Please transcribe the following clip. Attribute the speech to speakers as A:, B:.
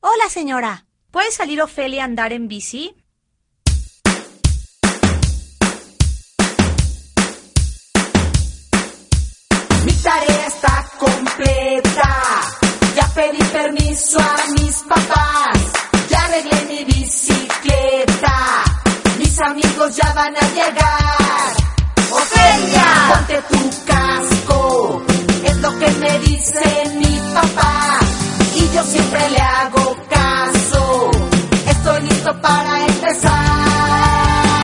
A: Hola, señora. ¿Puede salir Ofelia a andar en bici?
B: Mi tarea está completa. Ya pedí permiso a mis papás. Ya arreglé mi bicicleta. Mis amigos ya van a llegar. ¡Ofelia! Ponte tu casco. Es lo que me dice mi